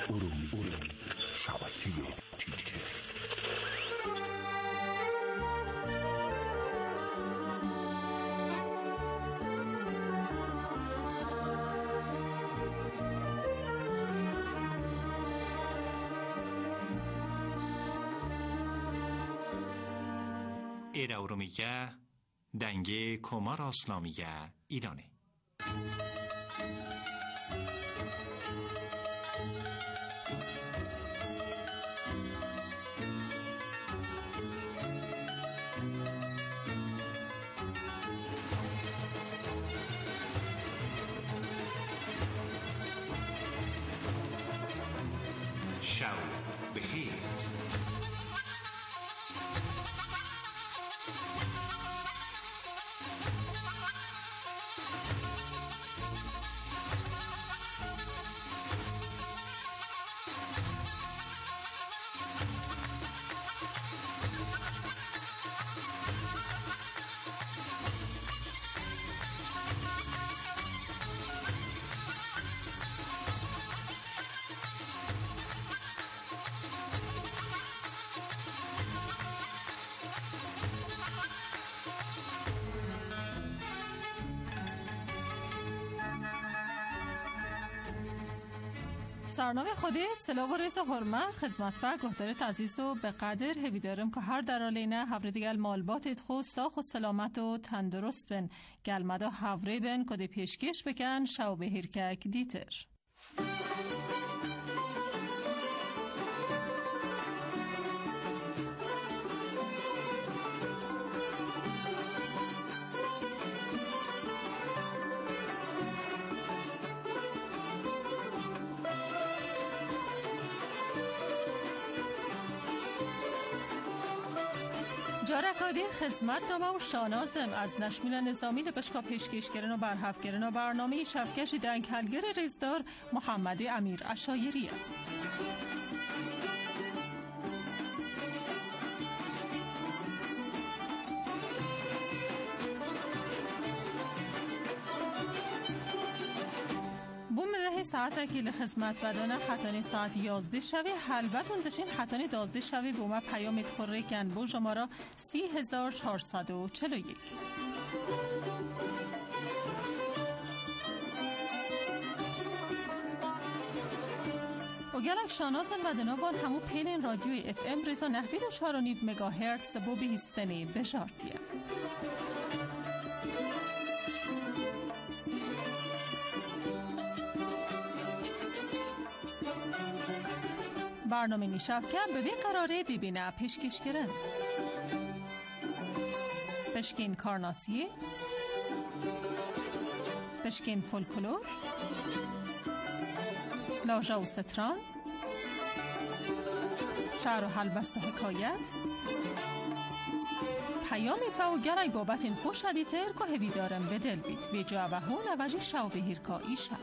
ارومیه شبکه تیچیست. ایرا ارومیه دنگه کمار اسلامیه ایرانه. شو بهیر سرنامه خودی سلام و رئیس حرمت خدمت و گهدارت عزیز و به قدر هوی دارم که هر در آلینه هفره دیگل مالباتت خود ساخ و سلامت و تندرست بن گلمدا هفره بن کده پیشکش بکن شو بهیر که دیتر. جارکادی خدمت دامه و شانازم از نشمیل نظامی لبشکا پیشکش گرن و برحف گرن و برنامه شفکش دنگلگر ریزدار محمد امیر عشایریه. ساعت اکیل خدمت بدانه حتانی ساعت 11 شوی حلبتون داشین حتانی 12 شوی با ما پیامت خوره کن بو شمارا 3441. و گلک شانازن مدنوان همو پیلین رادیوی اف ام ریزا نحوی دو 4.5 مگاهرتز بو بیستنی بشارتیه. برنامه نیشب کم به وی قراره دیبینه پیشکش کرن بشکین کارناسیه، بشکین فولکلور، لاژا و ستران، شعر و حلبست و حکایت، پیامی تا و گرای بابت این خوش هدیتر که هوی دارم به دل بید وی جوابه هون و شو بهیر که ایشب.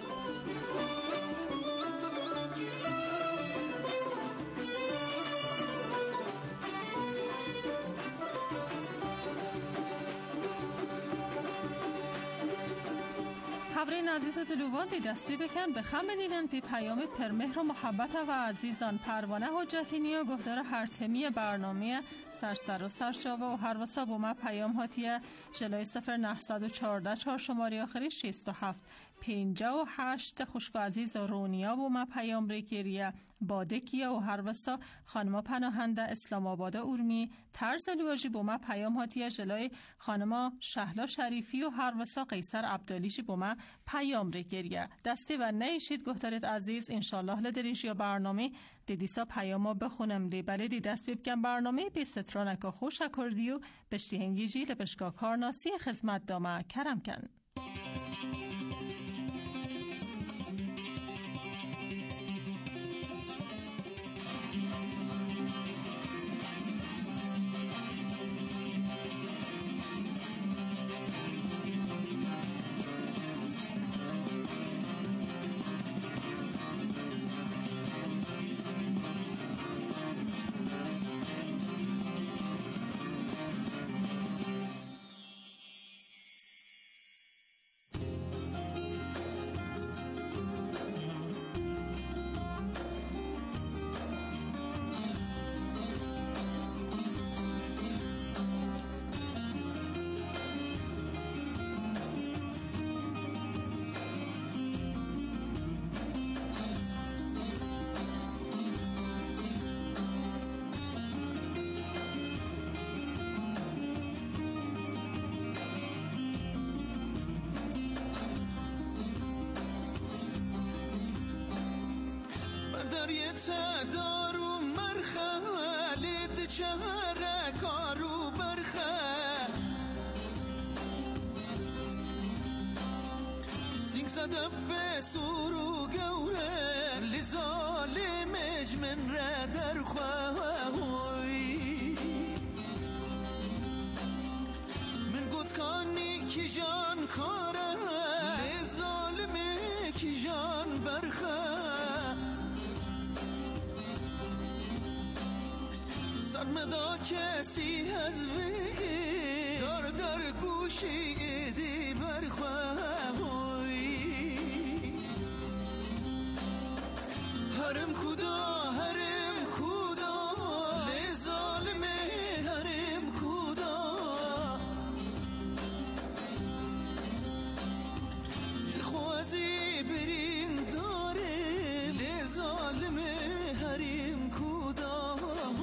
خبرین عزیز و دلوان دستی بکن به خم دیدن پی پیام پرمهر و محبت و عزیزان پروانه حجتینی و گهدار هرتمی برنامه سرسر و سرچاوه و هر واسا با ما پیام هاتیه جلوی 0914 4 شماری آخری 67 58 خوشک عزیز و رونیا با ما پیام ریکیریه بادکیه و هر واسا خانما پناهنده اسلام آباد اورمی طرز لواجی با ما پیام هاتیه جلوی خانما شهلا شریفی و هر واسا قیصر عبدالیشی با ما پیام ریکیریه دستی و نیشید گهدارت عزیز انشالله لدریش یا برنامه دیدیسا پیاما بخونم لی بله دی دست بکن برنامه بی سترانکا خوش اکردی و بشتی هنگیجی لبشگاه کارناسی خدمت دامه کرم کن. برداری تدارو مرخلید چهره کارو برخه سینگ زده به سورو گوره لزالم اجمن را در خواهی من گوت کانی کی جان کاره لزالم کی جان برخه سرمدا کسی از بگی در گوشی دی برخواهی هرم خدا لظالم هرم خدا جخوازی برین داره لظالم هرم خدا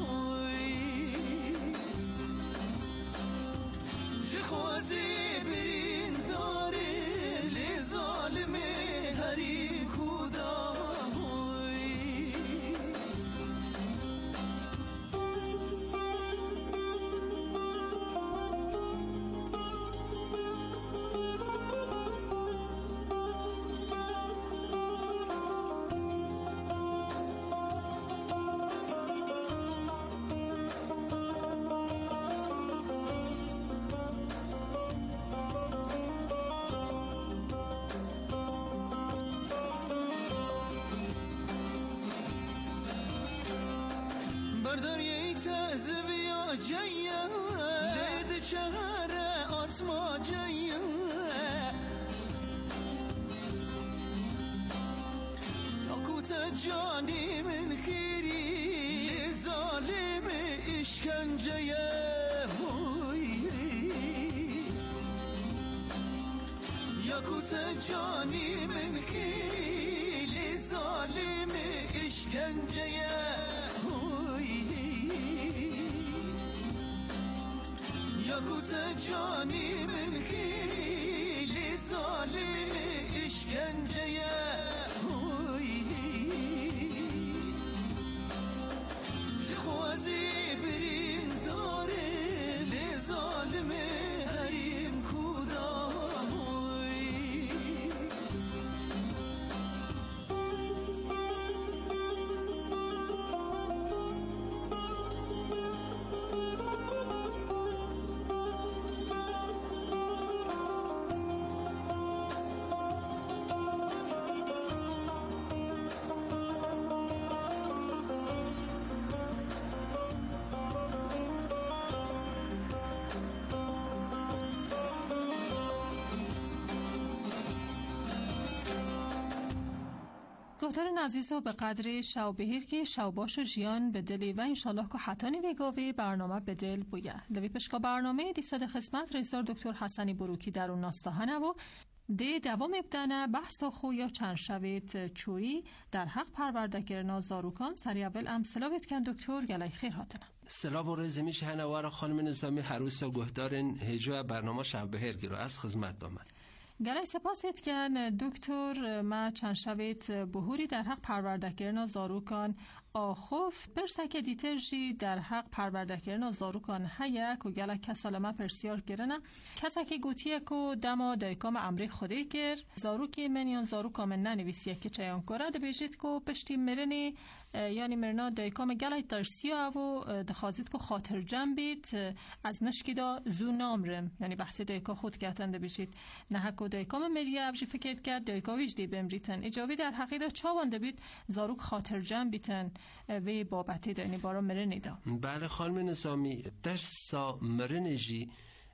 جخوازی برین داره لظالم هرم خدا برداری تزوی جایه لید چهره آتما جایه یاکوت جانی من خیری ظالم اشکنجه یاکوت جانی من خیری ظالم اشکنجه یاکوت جانی من خیلی ظالم اشکنجه جخوازی برین داره لظالم هرم خدا گفتار عزیز و به قدر شو بهیر که شو باش و جیان به دلی و انشالله که حتانی ویگاوی برنامه به دل بویه لوی پشکا برنامه دیصد خدمت رئیسدار دکتر حسنی بروکی در اون ناستاهنه و ده دوام ابدانه بحث خو یا چند شوید چویی در حق پروردگرنا زاروکان سری اول امثلا کن دکتر گلی خیر هاتنه سلام و رزمیش هنوار خانم نظامی حروس و گهدارن هجوه برنامه شب بهیر گیرو از خدمت دامن گله سپاسید کن دکتر ما چند شوید بهوری در حق پروردگرنا زاروکان آخوف پرسک دیتر جی در حق پروردگرنا زاروکان هیک و گله کسالمه پرسیار گرنه کسکی گوتیه که دما دایکام امری خوده گر زاروکی منیان زاروکام ننویسیه که چیان کرد بیشید که پشتی مرنی یعنی مرنا دایکام گله ترسیه و دخوازید که خاطر جنبید از نشکی دا زو نامرم یعنی بحثی دایکا خود کتنده بیشید نه حکو دایکام مریه ابجی فکرد کرد دایکاویش دی بمریتن اجابی در حقیقت چاوانده بید زاروک خاطر جنبیتن وی بابتی دانی بارا مرنی دا. بله خانم نظامی درسا مرنجی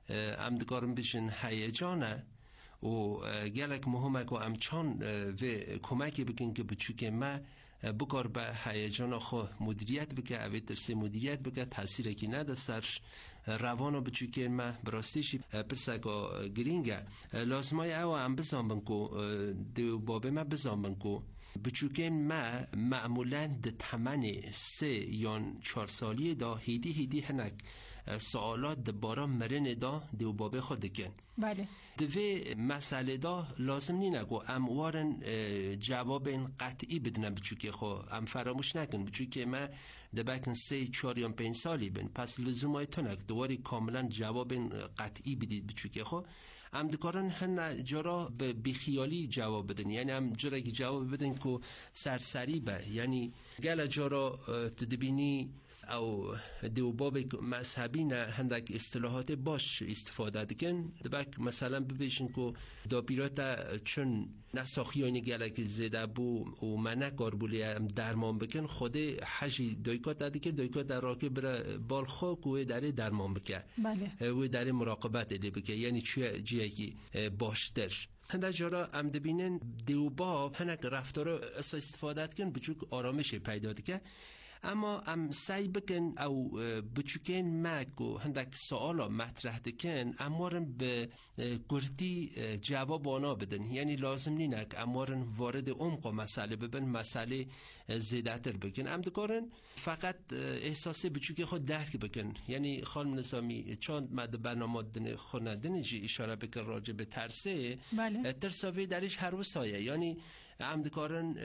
امدگارم بشن هیجانه و گلک مهمه که امچان و کمکی بکن که بچوک ما بکار به هیجان خو مدیریت بکه اوی ترسی مدیریت بکه تاثیر کی نده سرش روانو بچوکه ما براستیشی پرسگا گرینگه لازمای او هم بزن بنکو دو بابه ما بزن بنکو بچوکه ما معمولا ده تمن 3 یا 4 سالی دا هیدی هنک سوالات ده بارا مرن دا دو بابه خود دکن بله دوی مسئله دا لازم نی نگو اموارن جواب این قطعی بدنم بچو که خو ام فراموش نکن بچو که من دبکن 3 4 یا 5 سالی بین پس لزوم های تو نک دواری کاملا جواب این قطعی بدید بچو که خو ام دکارن هن جرا به بیخیالی جواب بدن، یعنی ام جرا که جواب بدن که سرسری به، یعنی گل جرا تدبینی او دو باب مذهبی نه هندک اصطلاحات باش استفاده دکن دبک مثلا ببیشن که دابیرات چون نساخیانی گلک زده بو و منه کاربولی درمان بکن خود حجی دایکات دادی دایکات در راکه بر بال خاک و داره درمان بکن و داره مراقبت لی بکن، یعنی چیه جیه که باشتر هنده جارا ام دبینن دو باب هنک رفتار استفاده کن بچوک آرامش پیدا دکن. اما ام سعی بکن او بچوکین مک و هندک سوالا مطرح دکن اموارن به گردی جواب آنا بدن، یعنی لازم نینک اموارن وارد عمق مسئله ببن، مسئله زیده تر بکن. ام دکارن فقط احساس بچوکی خود درک بکن، یعنی خانم نظامی چند مد برنامه خوندن جی اشاره بکن راجع به ترسه ترساوی درش هر وسایه، یعنی عمدکارن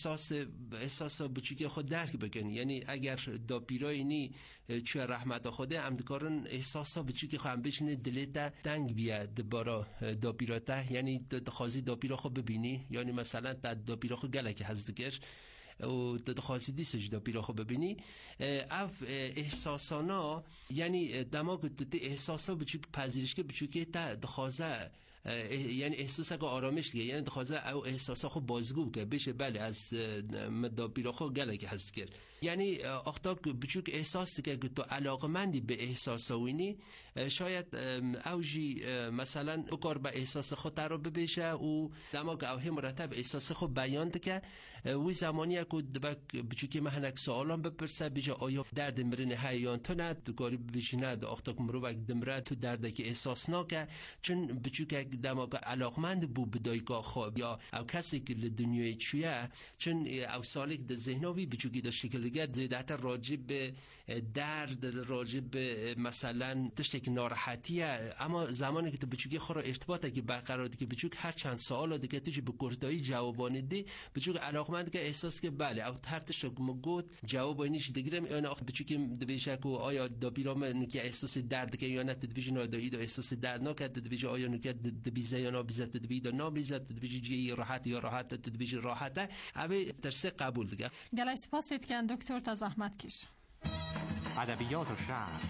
احساس بچوکی خود درک بکن، یعنی اگر داپیرای نی چه رحمت خوده عمدکارن احساس بچوکی خود هم بشینه دلتا تنگ بیاد برا داپیراته، یعنی دخوازی داپیرا خود ببینی، یعنی مثلا داپیرا خود گلک هزدگر و دخوازی دیسش داپیرا خود ببینی اف احساسانا، یعنی دماغ احساسا بچوک پذیرش که بچوکی تا دخوازه یعنی احساس که آرامش گه، یعنی دخوازه او احساسا خو بازگو که بشه بله از مدابیرا خو گله که هست کرد، یعنی اختا بچوک احساس که تو علاقمندی به احساساوینی شاید اوجی مثلا بکار به احساس خود رو ببیشه و دماغ اوهی مرتب احساس خود بیان که وی زمانی که بچوکی مهنک سوالان بپرسه بیجا آیا درد مرین حیان تو ند دکاری ببیشینه دا اختا که مروک دمره تو درده که احساس ناکه، چون بچوک دماغ علاقمند بو بدایگاه خواب یا او کسی که لدنیای چویه، چون او سالک ده ذهنوی بچوکی ده شکلگت زیده راجع به درد، راجع به مثلا تشتک ناراحتیه، اما زمانی که تو بچوکی خود را ارتباطه که برقرار دی که بچوک هر چند سوال دیگه توش به گردایی جوابانه دی بچوک علاقمند که احساس که بله او هر تشتک مگود جواب اینیش دیگرم اینا آخ بچوکی دبیشه که آیا دابیرام نکه احساس درد که یا نه تدبیج نادایی دا احساس درد نکرد تدبیج آیا نکه تدبیزه یا نابیزه تدبیج دا نابیزه تدبیج جی راحت یا راحت تدبیج راحته اوه ترسه قبول دیگه. گلای سپاسید کن دکتر تا زحمت کش. ادبیات و شعر،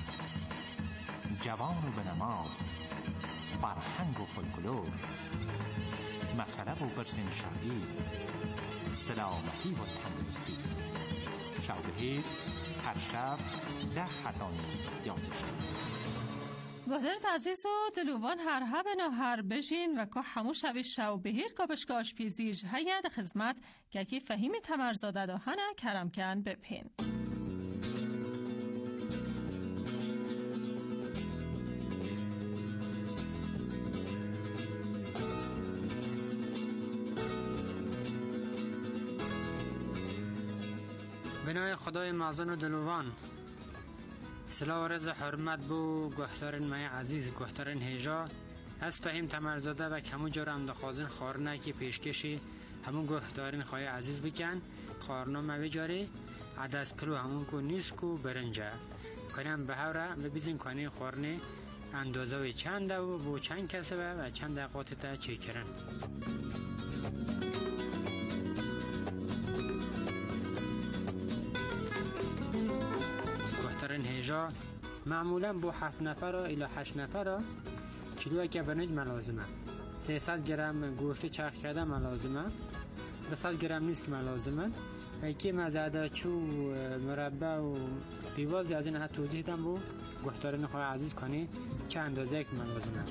جوان و بنماد، فرهنگ و فولکلور، مسئله و پرسین شهری، سلامتی و تندرستی. شوبهیر هر شب 10 خطانی یاسش. گذرت عزیز و دلوان هر هبنا هر بجین و که همو شوی شوبهیر کابشگاش پیزیج هید خدمت که فهیم تمرزاده داهنه کرم کن بپین. بنای خدای معزن و دلوان سلام و رض حرمت بو گوهترین مای عزیز گوهترین هیجا از فهیم تمرزاده و کمو جارم دخوازن خارنه که پیشکشی همون گوهترین خواهی عزیز بکن خارنه موی جاری عدس پلو همون کو نیست کو برنجه کنیم به هوره ببیزین کنی خارنه اندازه و چنده و بو چند کسبه و چند دقیقات تا چی کرن. هیجا معمولا با 7 نفر الی 8 نفر کیلو که برنج ملازمه، 300 گرم گوشت چرخ کرده ملازمه، 200 گرم نیست که ملازمه، که مزاده چو مربع و پیوازی از این حد توضیح دم بو گوهترین خواهی عزیز کنی چه اندازه که ملازمه.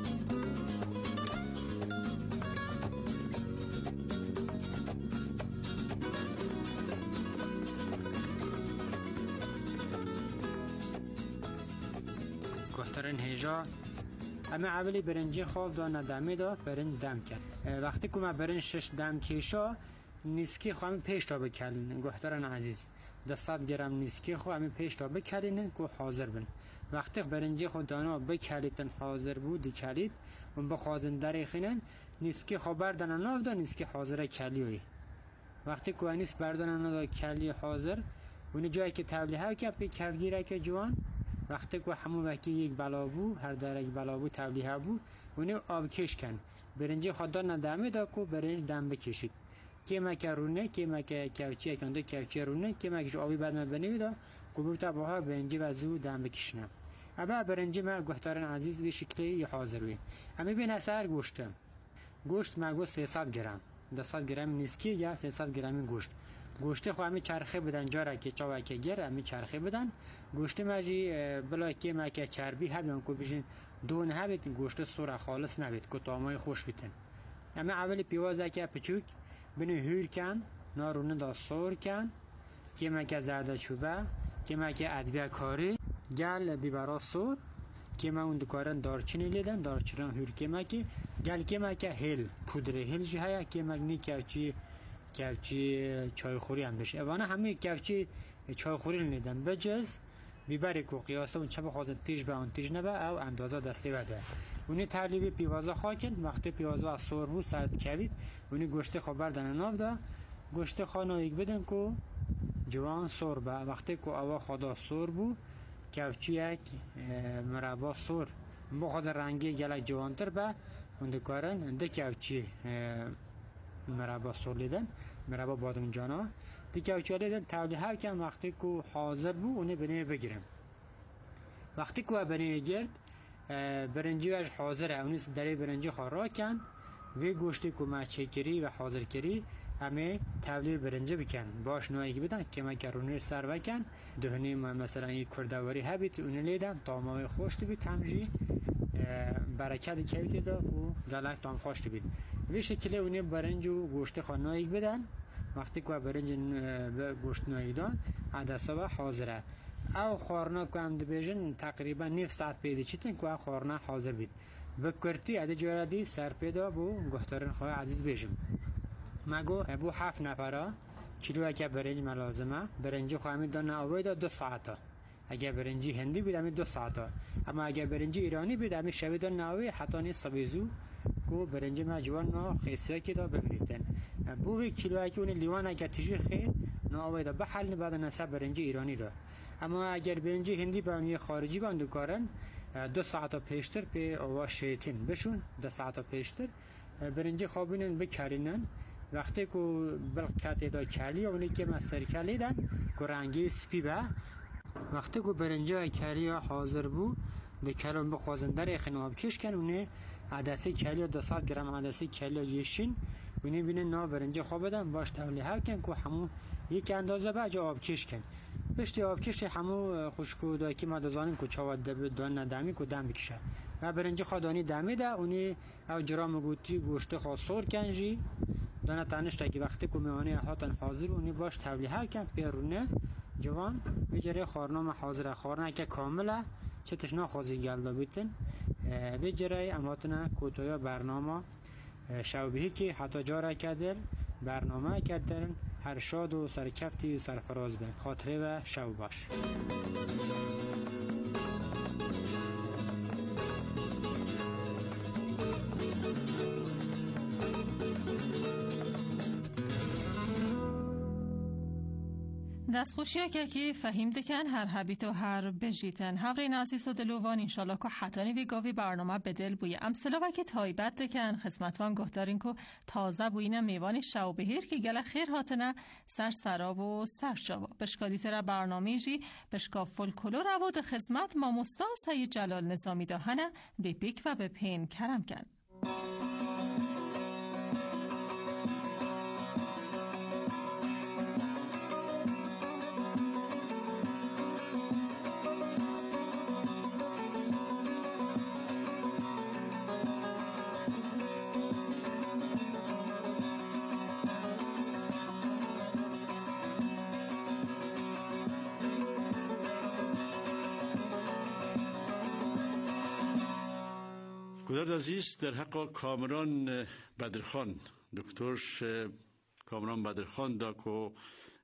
گوهترین هیجا اما اولی برنجی خواب دا ندمی دا برنج دم کرد وقتی که ما برنج 6 دم کشا نیسکی خواهم پیش تا بکلن گوهترین عزیز ده 100 گرم نیسکی خو همین پیش تا بکلینن که حاضر بن. وقتی برنجی خود دانا بکلیتن حاضر بود کلید اون بخوازن دریخینن نیسکی خو بردن ناف دا نیسکی حاضر کلیوی. وقتی که نیست بردن ناف کلی حاضر اون جایی که تبلیغ که پی کفگیره که جوان وقتی که همون وقتی یک بلابو هر در یک بلابو تبلیغ بود اون آب کش کن برنجی خود دانا دمه دا که برنج دم بکشید که مکرونه که مکرچی کنده کفچی رونه که مکش آبی بعد من بنویدا گفت باها برنجی و زو دم بکشنم. اما برنجی من گفتارن عزیز به شکلی حاضر وی. اما بین اثر گوشت مگو 300 گرم 200 گرم نیسکی یا 300 گرم گوشت خو همین چرخه بدن جاره که چاوه که گر همین چرخه بدن گوشت ماجی بلا که مکه چربی هبیان کو بشین دون هبیت گوشت سوره خالص نبید که طعمای خوش بیتن. اما اول پیوازه که پچوک بینو هور کن نارونه دا سور کن که مکه زرده چوبه که مکه ادویه کاری گل بیبرا سور که ما اون دکارن دارچینی لیدن دارچینان هور که مکه گل که مکه هل پودر هل جهه که مگنی کفچی چای خوری هم بشه اوانه همه کفچی چای خوری لیدن بجز بیبری کو قیاسه اون چه بخوازن تیج به اون تیج نبه او اندازه دستی بده اونی ترلیبی پیوازه خواکن وقتی پیوازه از سور بود سرد کوید اونی گوشت خو بردن ناف دا گوشت خو نایک بدن کو جوان سور با وقتی کو اوا خدا سور بود کفچی یک مربا سور بخواز رنگی گلک جوانتر با اون دکارن ده کفچی مربا سور لیدن مربا بادمجانا دی کفچی لیدن تبلیغ کن وقتی کو حاضر بود اونی بنه بگیرم وقتی کو بنه گرد برنجی وش حاضره اونیست دری برنجی خورا کن وی گوشتی که ما چکری و حاضر کری همه تبلیغ برنجی بکن باش نوعی بدن که ما کرونیر سر بکن دهنی مثلا این کردواری هبید اون لیدن طعمای خوش بید همجی برکت کهیت دا و گلک طعم خوش بید وی شکلی اونی برنج و گوشت خانایی بدن وقتی که برنج گوشت نوعی دان عدسا حاضره او خورنا که هم دبیجن تقریبا 9 ساعت پیدا چیتن که خورنا حاضر بید بکرتی عده جوردی سر پیدا بو گفتارن خواه عزیز بیجم مگو بو 7 نفره کیلو اگه برنج ملازمه برنجی خواهمی دانه آوی دا 2 ساعتا اگه برنجی هندی بید همی 2 ساعتا اما اگه برنجی ایرانی بید همی شوی دانه آوی حتی نی سبیزو کو برنجی مجوان نا خیسیه که دا ببینیدن بو کیلو اگه اونی لیوان اگه تیجی خیر نا آوی دا بحل بعد نصب برنجی ایرانی دا اما اگر برنجی هندی با اونی خارجی باندو کارن 2 ساعتا پیشتر پی آوا شیطین بشون 2 ساعتا پیشتر برنجی خوابینن بکرینن وقتی که بلکه دا کلی اونی که مستر کلی دن که رنگی سپی به وقتی که برنجی کلی حاضر بود دکلون بخوازن در اخن آب کش کن اونه عدسی کلی 200 گرم عدسی کلی یشین اونی بینه نا برنجی خواب بدن باش تولیه کن که همون یک اندازه به جا آب کش کن پشتی آب کش همون خوشکو دا که ما دازانیم که چاوت دان ندمی که دم بکشه و برنجی خودانی دمی ده اونی او جرام گوتی گوشت خواه سور کنجی دانه تنشته که وقتی که میوانه هاتن حاضر اونی باش تولیه کن پیرونه جوان بجره خورنام حاضره خورنه که کامله چه تشنا خوزی گلده بیتن بجره اماتنا کوتویا برنامه شوبهی که حتی جاره کدر برنامه کدرن هر شاد و سرکفتی و سرفراز بین خاطره و شو باش دستخوشی که فهیم دکن هر حبیت و هر بجیتن هفرین عزیز و دلوان انشالله که حتانی وی گاوی برنامه بدل بوی امثلا و که تایبت دکن خدمتوان گفتارین که تازه بوین میوان شو بهیر که گل خیر هاتنه سر سراب و سر شوا بشکادی تر برنامه جی بشکا فولکلور و خدمت ما مستاسه جلال نظامی داهنه به پیک و به پین کرم کن گودرد عزیز در حق کامران بدرخان دکتر کامران بدرخان دا که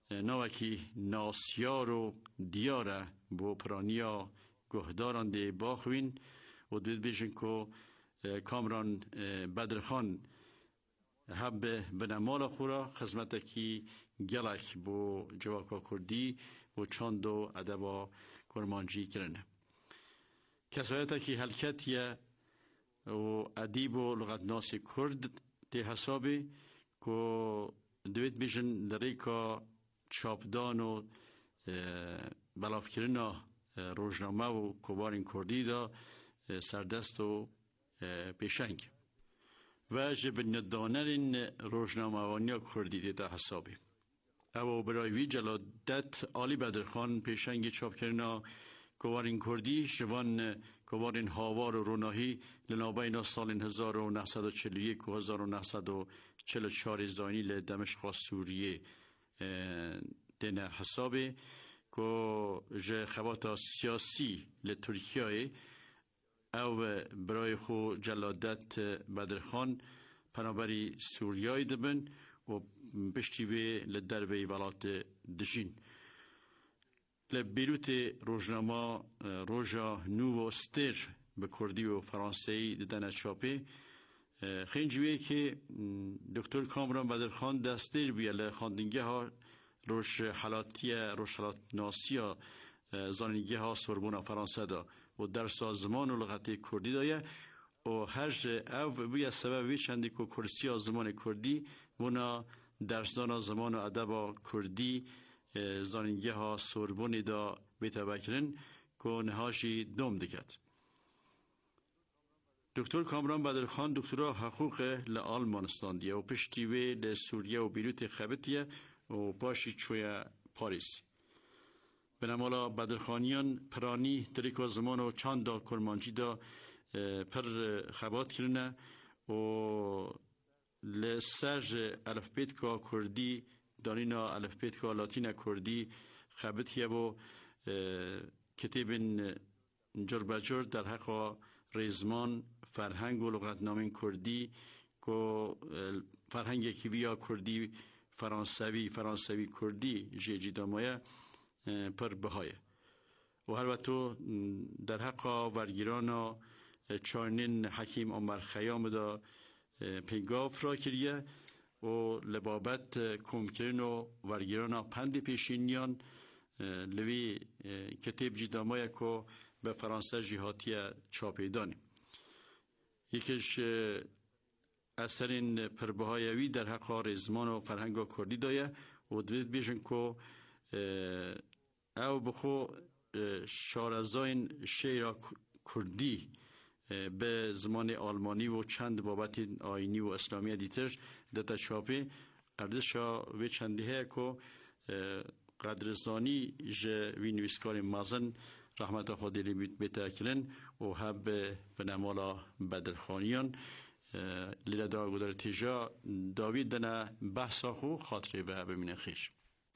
نوکی ناسیار و دیاره بو پرانیا گهداران دی باخوین و دوید بیشن که کامران بدرخان هب بنمال خورا خدمت کی گلک بو جواکا کردی و چند و ادبا کرمانجی کرنه کسایت کی حلکتیه و ادیب و لغتناس کرد دی حسابی که دوید بیشن دریکا چاپدان و بلاف کرنا روزنامه و کبارین کردی دا سردست و پیشنگ و جبن دانرین روزنامه وانیا کردی دیتا حسابی او برایوی جلادت آلی بدرخان پیشنگ چاپ کرنا کبارین کردی شوان کبارین هاوار و روناهی لنابین سال 1941 و 1944 زاینی لدمشق سوریه دینه حسابی که جه خبات سیاسی لترکیه او برای خو جلادت بدرخان پنابری سوریای دبن و پشتیوه لدروی ولات دجین لبیروت روزنامه روژا نو و استر به کردی و فرانسوی ددن چاپه خینجویه که دکتر کامران بدرخان دستیر بیه لخاندنگه ها روش حالات ناسیا زانینگه ها سوربونا فرانسه دا و در سازمان و لغت کردی دایه و هر او بیه سبب چندی که کرسی زمان کردی ونا درسدان زمان و ادب کردی زانینگه ها سوربونی دا بیتا بکرن که نهاشی دوم دکت دکتر کامران بدرخان دکترا حقوق لآلمانستان دیه و پشتیوه لسوریه و بیروت خبتیه و پاشی چوی پاریس بنامالا بدرخانیان پرانی دریکا زمان و چند دا کرمانجی دا پر خبات کرنه و لسر الفبیت که کردی دانینا الفبیت که لاتین کردی خبتیه و کتاب جربجر در حق ریزمان فرهنگ و لغتنامه کردی که فرهنگ کیویا کردی فرانسوی کردی جیجی دامایه پر بهایه و هر وقت در حق ورگیران چانین حکیم عمر خیام دا پیگاف را کریه و لبابت کمکرین و ورگیران پند پیشینیان لوی کتاب جیدامایه که به فرانسه جهاتی چاپیدانی یکیش اثرین پربهایوی در حق ریزمان و فرهنگ کردی دایه و دوید بیشن که او بخو شارزاین شعر کردی به زمان آلمانی و چند بابت آینی و اسلامی دیتر دتا چاپی اردشا و چندیه که قدرزانی جه وی نویسکار مازن رحمت خود بیتا کرن و هب به نمالا بدرخانیان لیلا دا گودر تیجا داوید دنه بحثا خو خاطره و بمینه خیش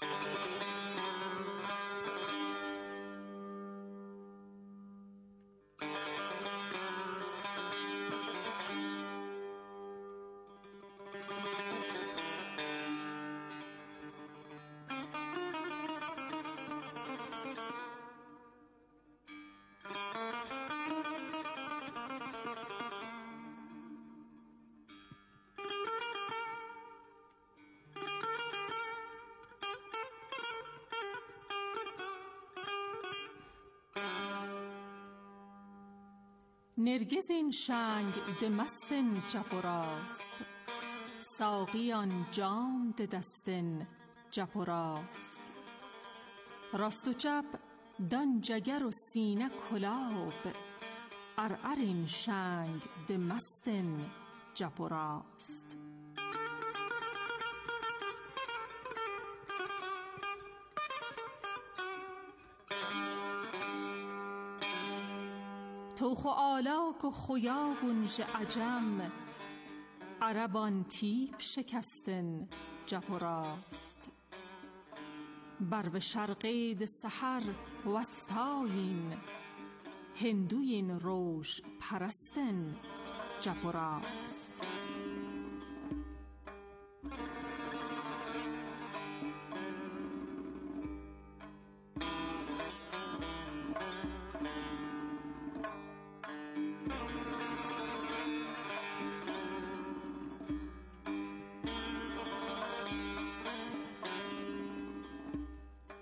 نرگز این شنگ ده مستن جپ و راست ساقیان جام ده دستن جپ و راست راست و چپ دان جگر و سینه کلاب این شنگ ده مستن جپ و راست توخ و آلاک و خیابون ژ عجم عربان تیپ شکستن جپ و راست بر شرقی ده سحر وستاین هندوین روش پرستن جپ و راست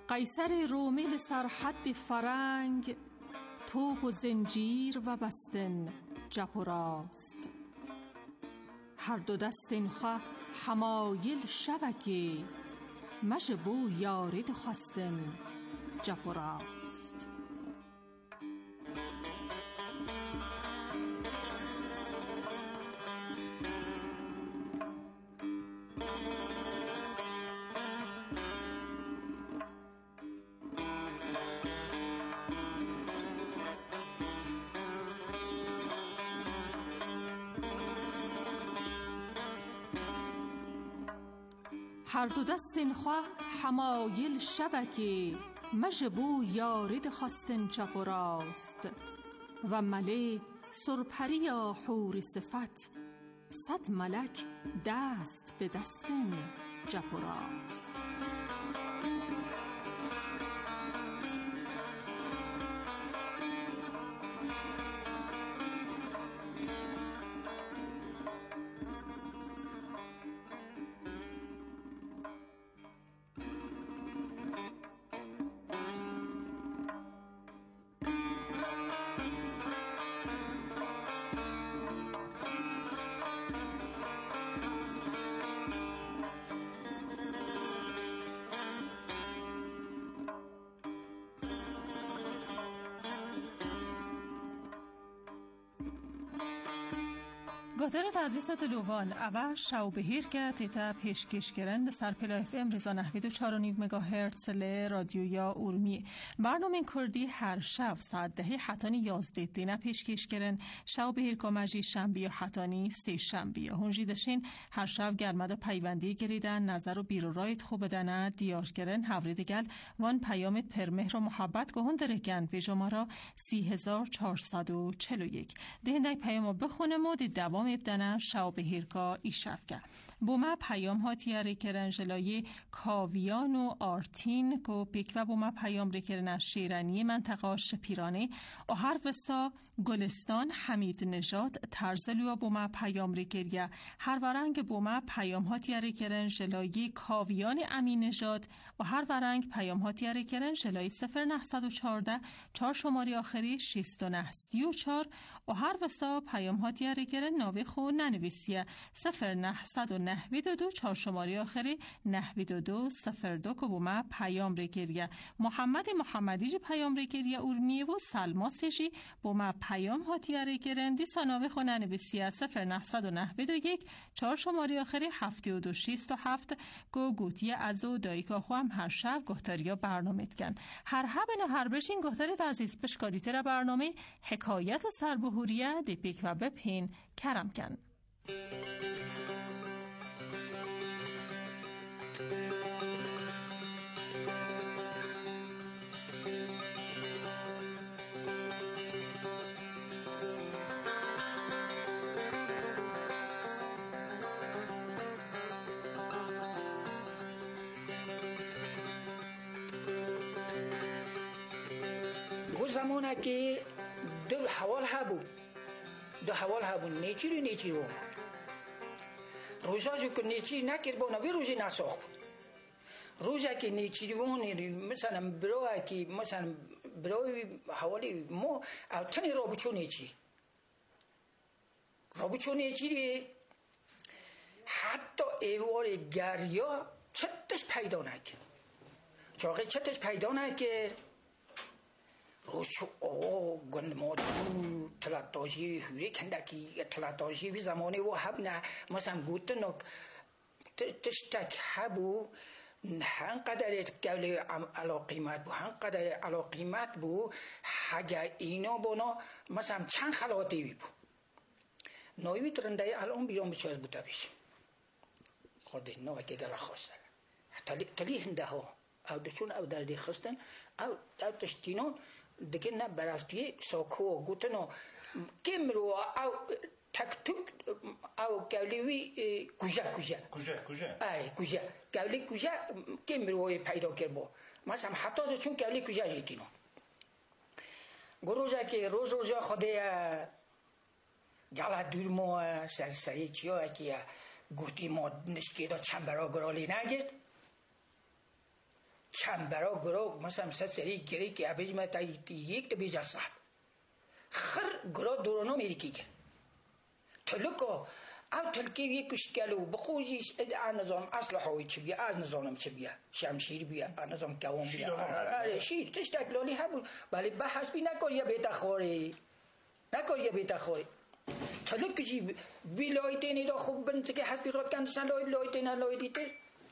قیصر رومی سرحد فرنگ، توق و زنجیر و بستن جپ و راست. هر دو دستین خواه حمایل شوکی، مجبو یارید خواستن جپ و راست. هر دو دستین خواه حمایل شوکی، مجبو یارید خواستن چپ و راست. و مله سرپری یا حور صفت، صد ملک دست به دستن چپ و راست. گوهدار عزیز دلوان اول شو بهیر که تیتا پیشکش کرند سر پلا اف ام رضا نحوی 4.9 مگاهرتز ل رادیو یا اورمی. برنامه کردی هر شب ساعت 10 حتانی 11 دینا پیشکش کرند. شو بهیر کمجی شنبه و حتانی 3 شنبه. هنجی داشین هر شب گرمد پیوندی گریدن نظر و بیرو رایت خوب بدن دیار کرن هفری دگل وان پیام پرمهر و محبت گهون درگن به شماره 3441. دهنده پیامو بخونم و دی دوام ابدنا شو بهیرکا ایشفگه. بوما پیام ها تیاره کرن جلای کاویان و آرتین که پیک و بوما پیام ریکرن شیرانی منطقه شپیرانه و هر وسا گلستان حمید نژاد ترزلو بوما پیام ریکریه هر ورنگ بوما پیام ها تیاره کرن جلای کاویان امین نژاد و هر ورنگ پیام ها تیاره کرن جلای 0914 4 شماری آخری 6934 و هر وسا پیام ها تیاره کرن ناوی خو ننویسیه 0992 4 شماری آخری 9202 که بوما پیام ریکریه محمد محمدی جی پیام ریکریه اورمیه و سلما سیجی بوما پیام ها تیاره کرن دیسا ناوی خو ننویسیه 0991 4 شماری آخری 7267 که گوتیه از و دایکا خو هم هر شب گهتاریا برنامه کن هر هبن و هر بشین گهتارت عزیز پشکادی تر برنامه حکایت و سربهوریه دی پیک و بپین کرم کن. زمانه که دو حوال هبون نیچی رو روزا جو که نیچی نکرد با نوی روزی نساخت روزا که نیچی رو مثلا برای که مثلا برای حوالی ما تنی رابطو نیچی حتی ایوار گریا چتش پیدا نکرد چاقه چتش پیدا نکرد روشو گند مادو تلاتاشی هوری کندکی تلاتاشی بی زمانی و حب نه مثلا گوتنک تشتک حبو هنقدر قبل علا قیمت بو حگه اینا بنا مثلا چند خلاطی بی بو نایوی ترنده الان بیرون بچاز بوده بیش خورده نوه که گله خواسته تلی هنده ها او دچون او در دی خستن او تشتینو دیگه نه برافتی ساکو گوتنو کم رو او تک او کلیوی کوجا ای کوجا کلی کوجا کم رو پیدا کرد با مثلا حتی چون کلی کوجا جیتینو گروزا که روزا خوده گلا دور ما سرسری چیا که گوتی ما نشکی دا چند برا گرالی نگید چنبرا گرا مثلا سری گری که ابیج ما تا یک بیجا صاحب خر گرا دورونو میریکی که تلکو او تلکی یکش کلو بخوجیش ادعا نظام اصل حوی چی بیا از نظامم چی بیا شمشیر بیا نظام کوام بیا شیر تشتک لالی هبون ولی بحث بی نکن یا بیتا خوری نکن یا بیتا خوری تلکشی ولایتینی دا خوب بنت که حسبی راد کندشن ولایتینا لایدیته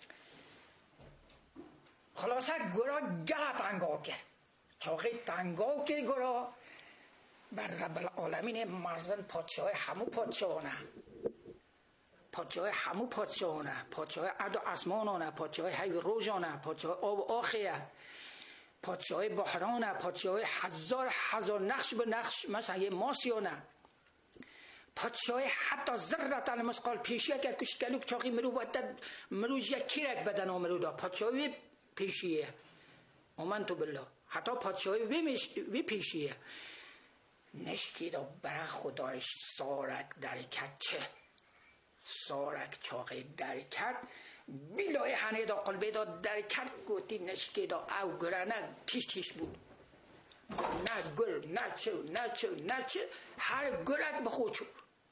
خلاصه گرا گلا تنگا کرد چاقی تنگا کرد گرا بر رب العالمین مرزن پادشاه همو پادشاهانه پادشاه همو پادشاهانه پادشاه عرض و اسمانانه پادشاه حیو روزانه پادشاه آب و آخیه پادشاه بحرانه پادشاه هزار نقش به نقش مثلا یه ماسیانه پادشاه حتی ذرت المثقال پیشیه که کشکلوک چاقی مرو باید مروز یک کیرک بدن آمرو دا پادشاه پیشیه آمن تو بالله حتی پادشاه پیشیه نشکی را برای خدایش سارک در کرد چه سارک چاقی در کرد بیلای هنه دا قلبه دا در کرد گوتی نشکی دا او گرانه تیش بود نه گر نه چه هر گرک بخود شد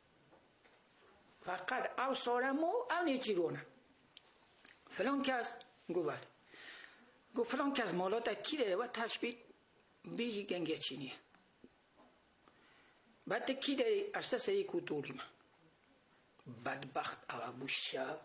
فقط او سارمو او نیچی رونه فلان کس گو بله گو فلان کس مالاتا کی داره و تشبیه بیجی گنگه چینیه بعد کی داری ارسه سری کتولی من بدبخت او بوشا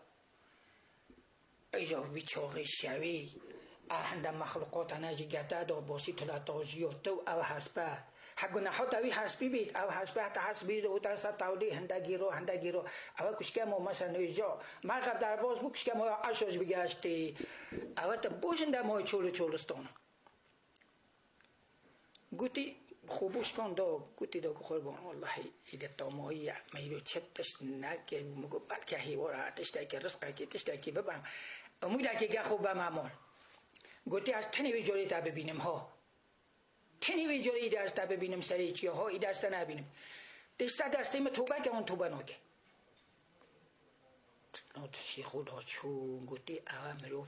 ایجا بیچاقی شوی اهنده مخلوقات نجی گته دا باسی تلاتازی و تو او حسبه حقو نحوت اوی حسبی بید او حسبه حتی حسبی دو ترسا تاولی هنده گیرو او کشکه ما مثلا ایجا مرقب در باز بو کشکه ما اشاج بگشتی او تا بوشنده ما چولستانه گوتی خوبوش کن دا گوتی دا قربان والله ایده تامایی میرو چتش نگه مگو بلکه هیوارا تشتاکی رزقه که تشتاکی ببم امیده که گه خوب بمامال گوتی از تنوی جوری تا ببینم ها تنوی جوری درست تا ببینم سری چیه ها ای درست نبینم دسته ما توبه که اون توبه ناکه نوتشی خدا چون گوتی اوه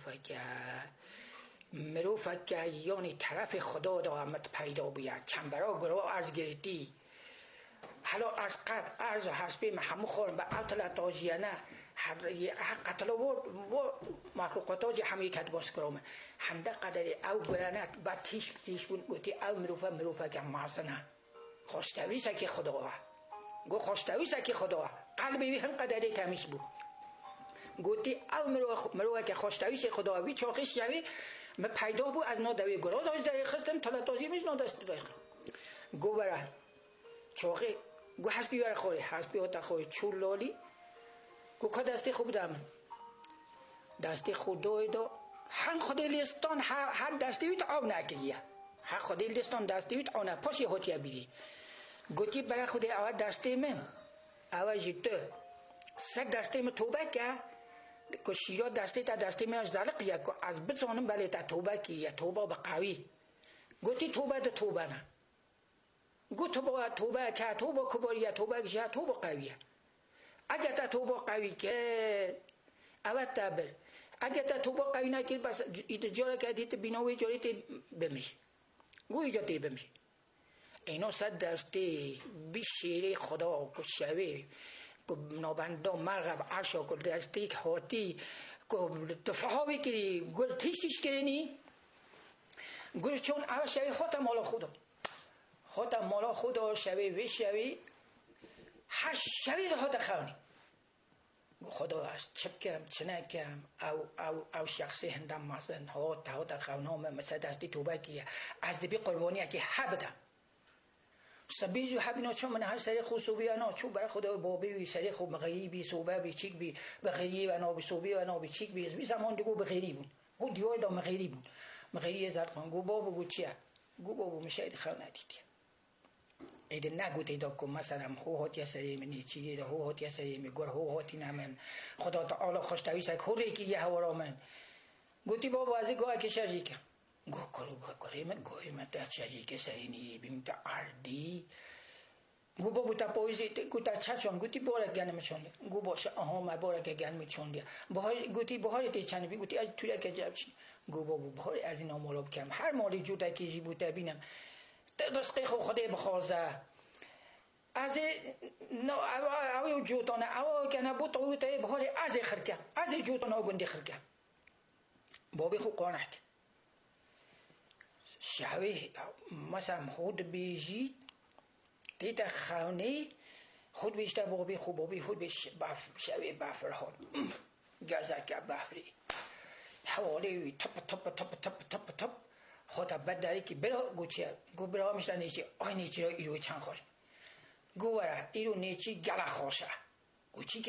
مروفه که یعنی طرف خدا دا همت پیدا بیاد چنبرا گروه از گردی حالا از قد از حسبی همو خورم به اطلاع تاجیانه قتلا و مخلوقات همه کت باس کرامه همده قدری او برانت با تیش بون گوتی او مروفه که معصنه خوشتوی سکی خدا گو خوشتوی سکی خدا قلبی هم قدری کمیش بود گوتی او مروفه که خوشتوی سکی خدا وی چاقیش جوی من پیدا بود از نادوی گرا داشت در خستم تلاتازی میش نادست داشت گو برای چاقی گو حسبی برای خوری حسبی ها تا خوری چور لالی گو که دستی خوب دامن دستی خودای دا هن خودی لیستان هر دستی ویت آب نکیه هر خودی لیستان دستی ویت آب نکیه پاسی هاتیه بیری گوتی برای خودی اول دستی من اول جیده سک دستی من توبه که که شیرا دستی تا دستی من از دلقیه که از بزانم بله تا توبه کیه توبه بقوی گوتی توبه دا توبه نه گو توبه که توبه کباریه توبه کشه توبه قویه اگه تا توبه قوی که اول تابل اگه تا توبه قوی نکر بس جاره که دیت بیناوی جاره تی بمیش گوی جا تی بمیش اینا صد دستی بی شیره خدا که شوی که نابنده مرغب عرشا که دستی که حاتی که دفعاوی کری گل تیشتیش کرنی گل چون اول شوی خودت مالا خدا شوی وی شوی هر شوی ده خودت خونی خدا از چکم چنکم او شخصی هندم مثلا ها تا خونام مثلا دستی توبه کیه از دبی قربانی که حبدم سبیزو حبینا چون من هر سری خوب صوبی انا چون برای خدا بابی وی سری خوب مغیبی صوبه بی چیک بی بغیری و انا بی صوبی و انا بی چیک بی زمان دیگو بغیری بود گو دیوار دا مغیری بود مغیری زد کن گو بابو گو چیه گو بابو مشاید خون ندیدی ایده نگوتی دا کن مثلا هو هاتی سری منی چیه دا هو هاتی سری میگور هو هاتی نمن خدا تعالی خوشتوی سک خوری که یه هوا من گوتی بابا ازی گوه که شجی کن گو کرو گوه من در شجی که سری نی بیمت عردی گو بابو تا پویزی گو تا چشم گوتی باره گنم چونده گو باشه آها ما باره که گنم چونده بهار گوتی بهار تی چنه بی گوتی از طول که جاب چی گو بابو بهار از اینا مولاب کم هر مالی جوتا کی جی بوده بینم رزق خدا بخوازه از نو او جوتانه او کنه بود او ته بهار از خرکه از جوتانه گندی خرکه بابی خو قانع شوی مثلا خود بیجی دیتا خانه خود بیشتر بابی خوب بابی خود بیش شوی بفرهاد گزک بفری حوالی تپ تپ تپ تپ تپ تپ خود بد داری که برا گوچه گو برا میشتن نیچی آی نیچی را ایروی چند خوش گو برا ایرو نیچی گله خوشه گوچی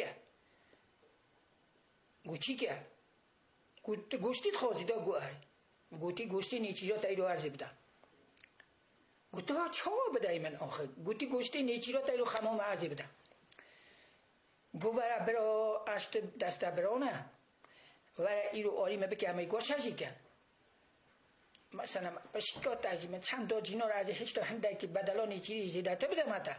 که گوشتید خوزی دا گو هر گوتی گوشتی نیچی را تا ایرو عرضی بدم گوتی ها چه بدهی من آخه گوتی گوشتی نیچی را تا ایرو خمام عرضی بدم گو برا اشت دسته برانه برا ایرو آریمه بکه همه گوش هجی کن مثلا بشکات ازی من چند دا جینا را از هشت تا هنده که بدلا نیچی ریزی داته بدم حتی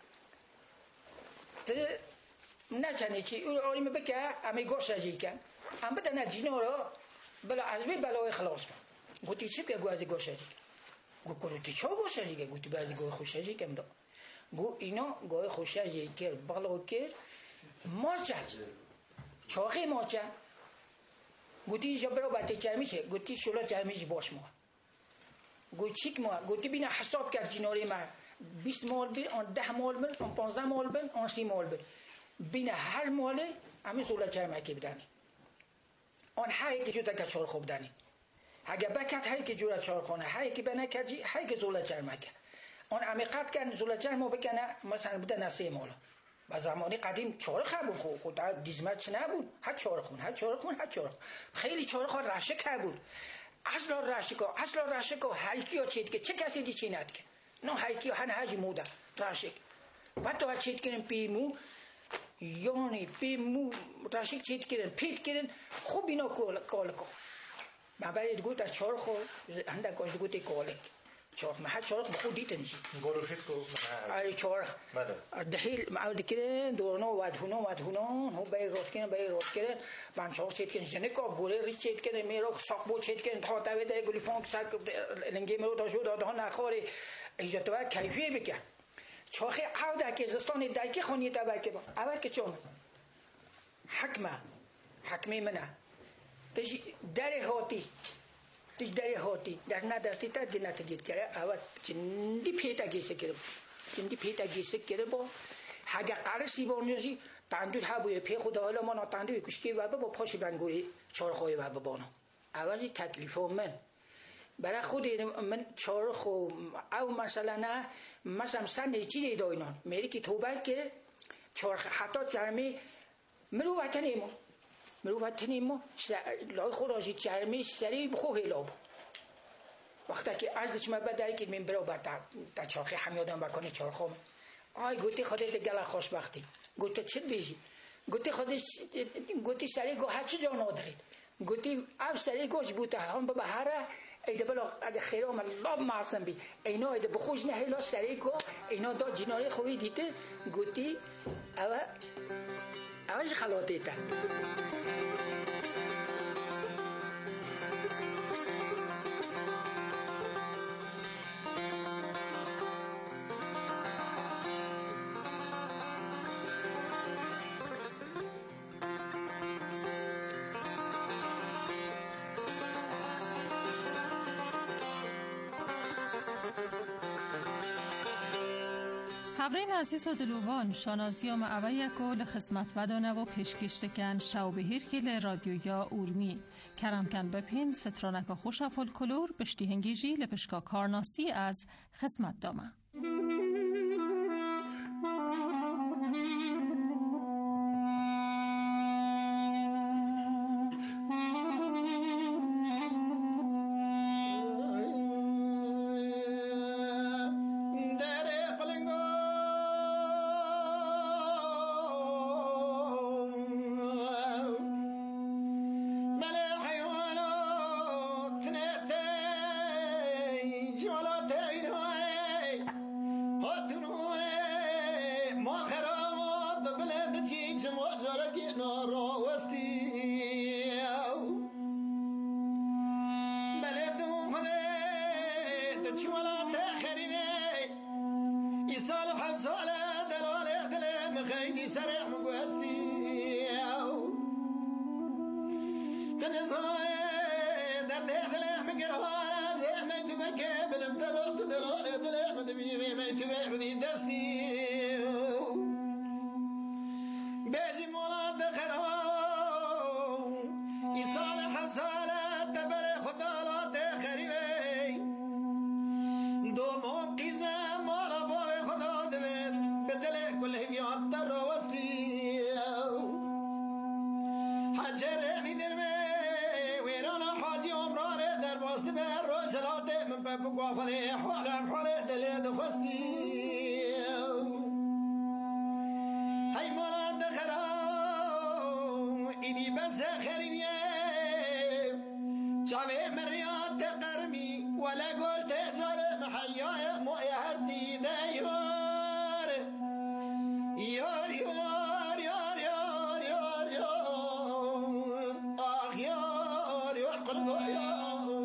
نه چه نیچی ایرو آریمه بکه همه گوش هجی کن هم بدن جینا را بلا عزبی بلاوی خلاص کن گوتی چی بگو از گوش هجی کن گو کروتی چه گوش هجی کن گوتی بعضی گوه خوش هجی کن دا گو اینا گوه خوش هجی کرد بغلو کرد ماچه چاقی ماچه گوتی اینجا برا باتی چرمیشه گوتی شولا چرمیش باش ما گوچیک ما گوتی بینا حساب کرد جناری ما 20 مال بین آن 10 مال بین آن 15 مال بین آن 30 مال بین بینا هر ماله همین شولا چرمه که بدنی آن هایی که جوتا که چار خوب دنی اگه بکت هایی که جورا چار خونه هایی که بنا کجی هایی که شولا چرمه که آن امیقات کن شولا چرمه بکنه مثلا بوده نسه مالا و زمانی قدیم چارخ بود خود دیزمت نبود هر چارخ خیلی چارخ رشک بود اصلا رشک هر کیو چیت که چه کسی دی چینت که نه هر کیو هن هاجی مودا رشک و تو چیت کنن پیمو یعنی پیمو رشک چیت کنن پیت کنن خوب اینا کال کو ما برید گوت چارخ هنده گوش گوت کالک چارخ ما هر چارخ خود دیتنجی گروشت کو ای چارخ دهیل معود کردن دورنا واد هونو هو بای روت کردن من چارخ چیت کردن جنه کا گوره ریچ چیت کردن میرو ساقبو چیت کردن تا تا وده گلی پونک ساق لنگی میرو تا شو داد ها نخوری ایجاد و کیفیه بکه چارخ عوده که زستان دایکی خونی تا باکه با اول که چون حکمه منه تجی در هاتی در نداشتی تا دی نتدید کرده اول چندی پیتا گیسه کرده با هگه قرصی بانیوزی تندور هبوی پی خدا حالا ما تندوری کشکی و با پاشی بنگوری چارخوی و بانو اولی تکلیف من برای خود من چارخو او مثلا سن چی داینا میری که توبه که چارخ حتی چرمی مروتنی ما لای خوراشی چرمی سری بخو هلاب وقتی که از دشمن بدایی که من برو بر تا چارخی همیادم بکنه چارخوم آی گوتی خودت گله خوشبختی گوتی چه بیجی گوتی سری گو هر چه جا ندارید گوتی او سری گوش بوده هم به بهره ایده بلا اگه خیره من لاب معصم بی اینا ایده بخوش نه هلا سری گو اینا دا جناری خوبی دیده گوتی اوش خلاطی تا حبرین عزیز و دلوان شانازی و معوی یکو لخدمت بدانه و پیشکشتکن شو بهیر که لرادیو یا اورمی کرمکن بپین سترانک خوش فولکلور بشتی هنگیجی لپشکا کارناسی از خدمت دامه اگر حال زحمت بکه بدم دلال ببینی میتو ببینی دستی بیجی مولاد خرام ای سال 7 سالت دبر خدالات خریبی دومم قیزم مالا بای خدا دوید به دل کل همیات در رو وستی حجر میدرمه ویران حاجی عمران در باست بر رو شلاته من بگو خودی حالم حال دل دخوستی های مولاد خرام ایدی بس خریبیه جاوه مریات قرمی ولا گوشت جال محیای موی هستی دیار یار یار یار یار یار یار آخ یار یار قلبو یار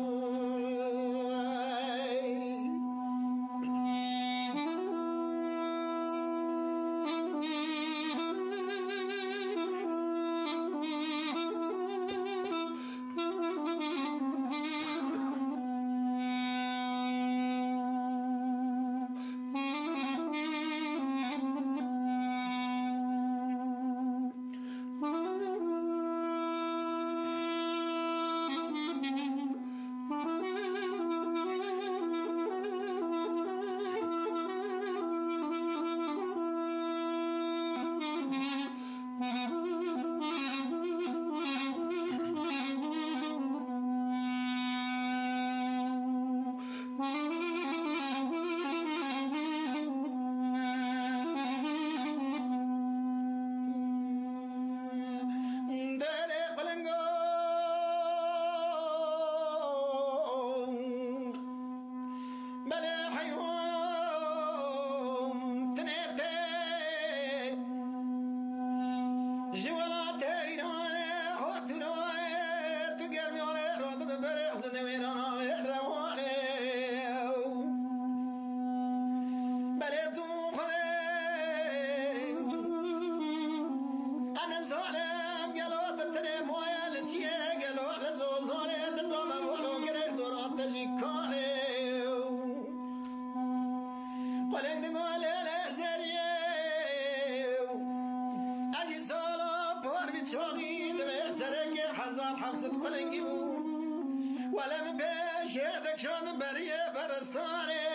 ولم بيش يدك شان بريه برستاني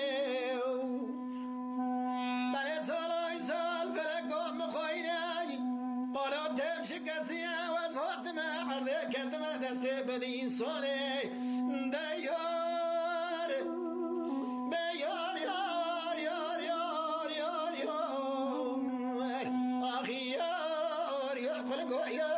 بلي سالاي سال فلك قوم خايناي قالوا تمشي كسيا وصوت ما عرضي كنت ما دستي بدين صوني ديار بيار يار يار يار يار يار اخي يار يار قلقو يار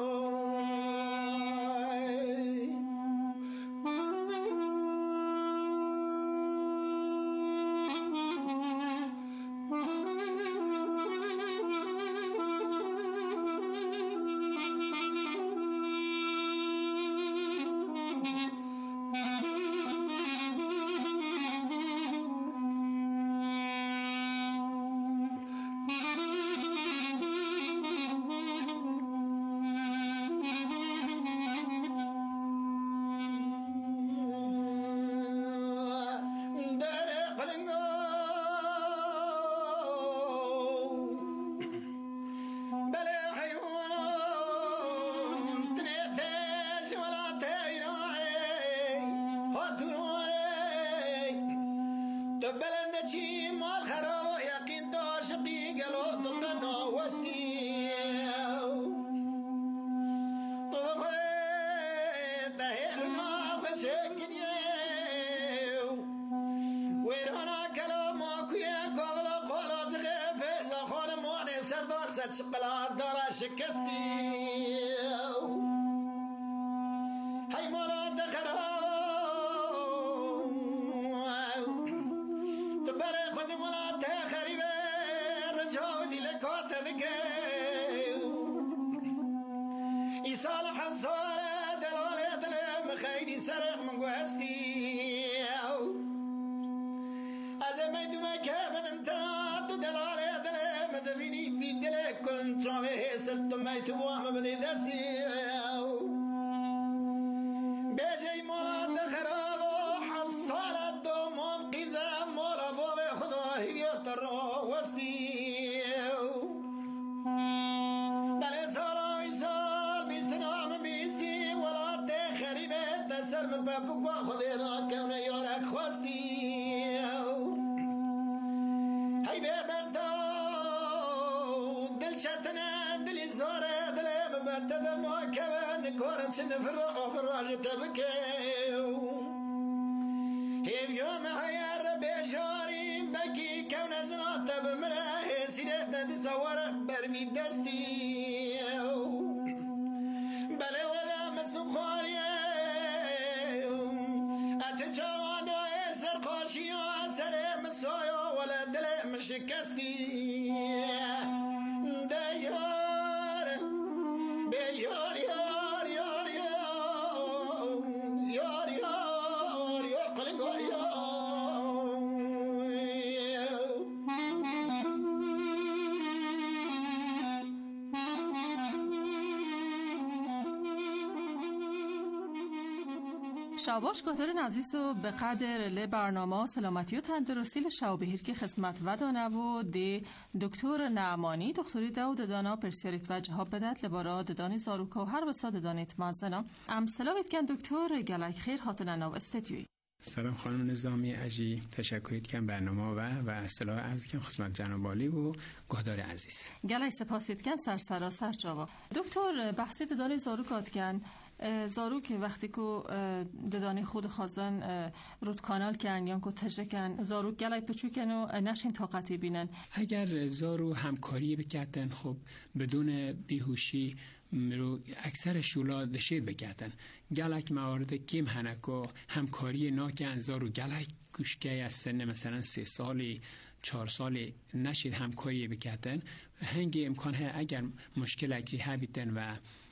شقلا دارا شكستي هاي مولا دخلها تبالي خد مولا تخريبه رجعوا دي لكوت ذكي يصالح الصالة دلالة دلالة مخيدي سرق من قوستي أزمي ما كابد امتنات دلالة دلالة مدفيني في دلالة كل شعبه سلت ما يتبوع مبدي دستي بيجي مولا دخل سر من بابو خدا را کنه یارک خواستی هی به مقدار دل شتنه دلی زاره دلم برد در ناکوان کارن چه فراج تبکه هی یوم حیار بجاریم بکی کون از ناتب منه سیره دند سوار برمی دستی بله ولا مسخاریه اتجاوانو سر قاشی و سر مسایا ولا دل مشکستی دیار بیار یار یار یار یار یار قلنگو شاباش گهدارین عزیز و به قدر لی برنامه سلامتی و تندرستی لشاو بهیر که خدمت و دانه و دی دکتر نعمانی دکتری داود دانا پرسیاریت و جهاب بدت لبارا ددانی زاروکا و هر وسا ددانیت مازنا ام سلاویت کن دکتر گلک خیر هاتن نو استدیوی. سلام خانم نظامی اجی تشکریت کن برنامه و سلام عرض کن خدمت جناب عالی و گهدار عزیز گلک سپاسیت کن سر جاوا دکتر بحثی ددانی زاروکات کن زارو که وقتی که ددانی خود خازن رود کانال کن یا که تجه کن زارو گلای پچو کن و نشین طاقتی بینن اگر زارو همکاری بکتن خب بدون بیهوشی رو اکثر شولا دشید بکتن گلک موارد کم هنکو همکاری ناکن زارو گلک کشکه از سن مثلا 3 سالی 4 سالی نشید همکاری بکتن هنگی امکان ها اگر مشکل اکی ها بیتن و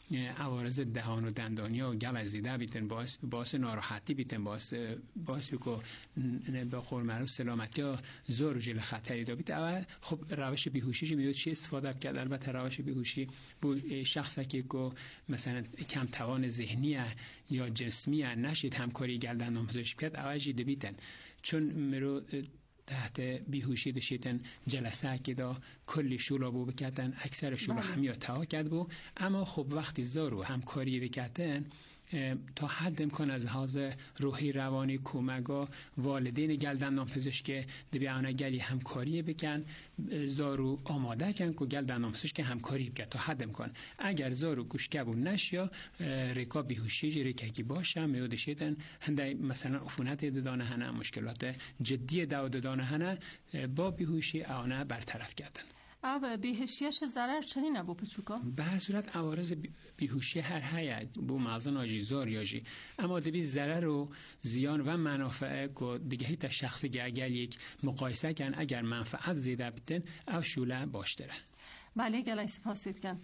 عوارض دهان و دندانیا و گل زیده بیتن باعث ناراحتی بیتن باعث بکو به قول معروف سلامتی ها زور جل خطری دا بیت اول خب روش بیهوشی میاد چی استفاده کرد البته روش بیهوشی بو شخصی که مثلا کم توان ذهنی یا جسمی نشید همکاری گل دندان پزشکی کرد اوجی دبیتن چون مرو تحت بیهوشی دشیدن جلسه که دا کلی شولا بو بکتن اکثر شولا همیا تها کرد بو اما خب وقتی زارو همکاری بکتن تا حد امکان از لحاظ روحی روانی کمگا والدین گل دندان پزشکی دبی آنها گلی همکاری بکن زارو آماده کن که گل دندان پزشکی همکاری بکن تا حد امکان اگر زارو گوشکه بو نشیا ریکا بیهوشی ریکه باشه میودشیدن هنده مثلا عفونت ددانه هنه مشکلات جدی ددانه هنه با بیهوشی آنها برطرف کردن او بیهوشیش ضرر چنین ابو پچوکا به هر صورت عوارض بیهوشی هر هست بو مغزن آجی زار یاجی اما دبی ضرر و زیان و منافع کو دیگه هیت شخصی اگر یک مقایسه کن اگر منفعت زیاده بیتن او شوله باشتره بله گلای سپاسید کن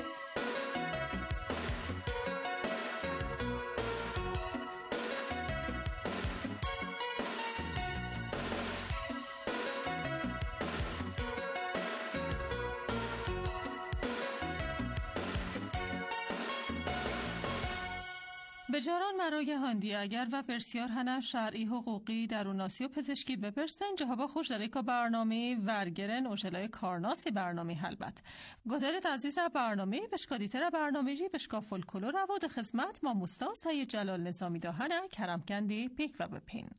بجاران مرای هاندی اگر و پرسیار هنه شرعی حقوقی دروناسی و پزشکی بپرسن جهابا خوش در ایکا برنامه ورگرن اوشلای کارناسی برنامه حلبت گذارت عزیز برنامه بشکادیتر برنامه جی بشکا فولکلور رواد خدمت ما مستاز های جلال نظامی داهنه کرمکندی پیک و بپین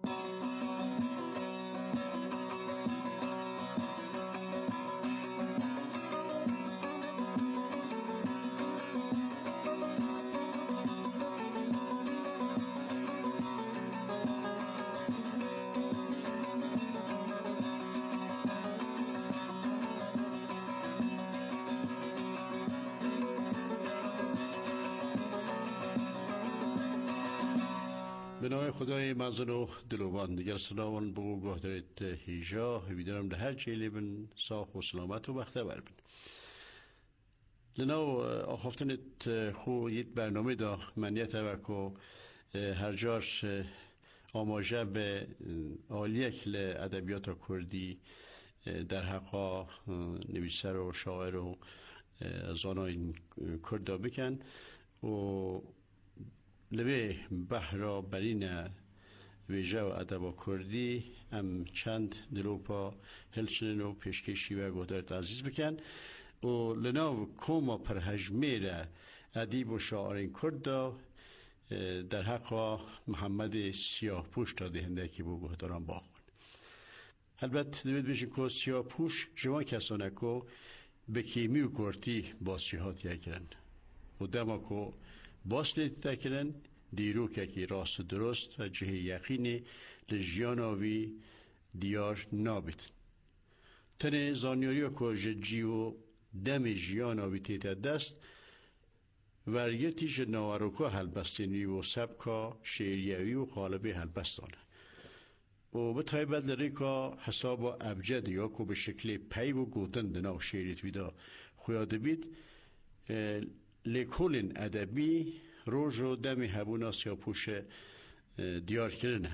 به نام خدای مزن و دلوان دیگر سلامان بگو گهدارت هیجا بیدارم ده هر چیلی بن ساخ و سلامت و بخته بر بن لناو آخفتنت خو یت برنامه دا منیت وکو هر جارش آماجه به آلیک لعدبیات کردی در حقا نویسر و شاعر و زانای کردا بکن و لبه بحرا برین ویژه و ادب کردی ام چند دلوپا هلچنن و پیشکشی و گهدارت عزیز بکن و لناو کوما پر هجمیر ادیب و شاعرین کردا در حق محمد سیاهپوش تا دهنده که بو گهداران باخون. البته دوید بشین که سیاهپوش جوان کسانه که به کیمی و کرتی بازشیهات یکرن و دما که باسلیت تکرن دیرو که راست درست و جه یقینی لجیان آوی دیار نابید. تنه زانیاری که جدجی و دم جیان آوی تیت دست ورگتیش نواروکا هلبستینی و سبکا شیریوی و قالب هلبستانه و به طایبت لری که حساب ابجد یا که به شکل پی و گوتن دناو شیریت ویدا خویاده بید لیکولین ادبی روز و دم هبونا سیاپوش دیار کرنه.